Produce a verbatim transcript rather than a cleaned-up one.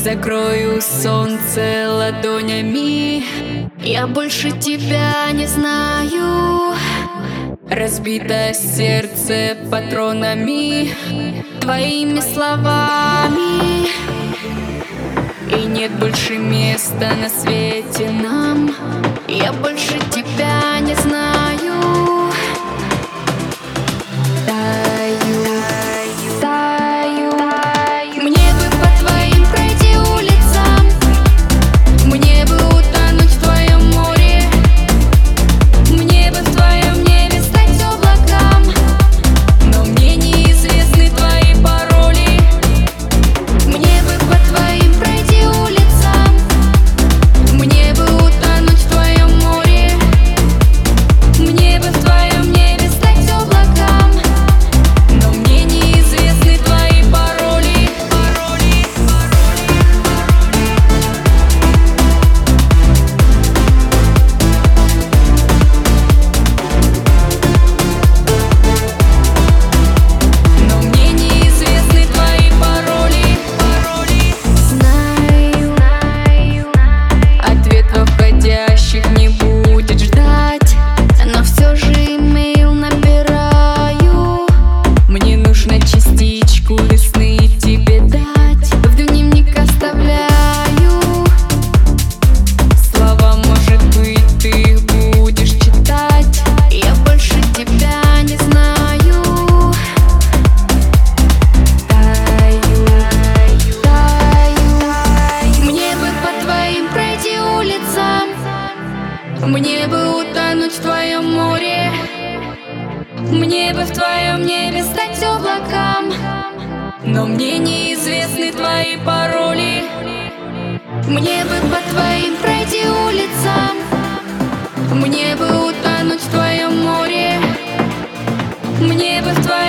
Закрою солнце ладонями. Я больше тебя не знаю. Разбито сердце патронами, твоими словами. И нет больше места на свете нам. Я больше тебя не знаю. Таю, таю, таю. Мне бы по твоим пройти улицам, мне бы утонуть в твоем море, мне бы в твоем небе стать облакам. Но мне неизвестны твои пароли. Мне бы по твоим пройти улицам, мне бы утонуть в твоем море, мне бы в твоем небе стать облакам. Но мне неизвестны твои пароли. Пароли, но мне неизвестны твои пароли. Пароли. Знаю, ответ входящих не будет ждать, но все же имейл набираю. Мне нужно частичку весны тебе дать, в дневник оставляю слова, может быть, ты их будешь читать. Я больше тебя не знаю. Таю, таю. Мне бы по твоим пройти улицам, мне бы утонуть в твоем море, мне бы в твоем небе стать облакам. Но мне неизвестны твои пароли. Мне бы по твоим пройти улицам, мне бы утонуть в твоем море, мне бы в твоем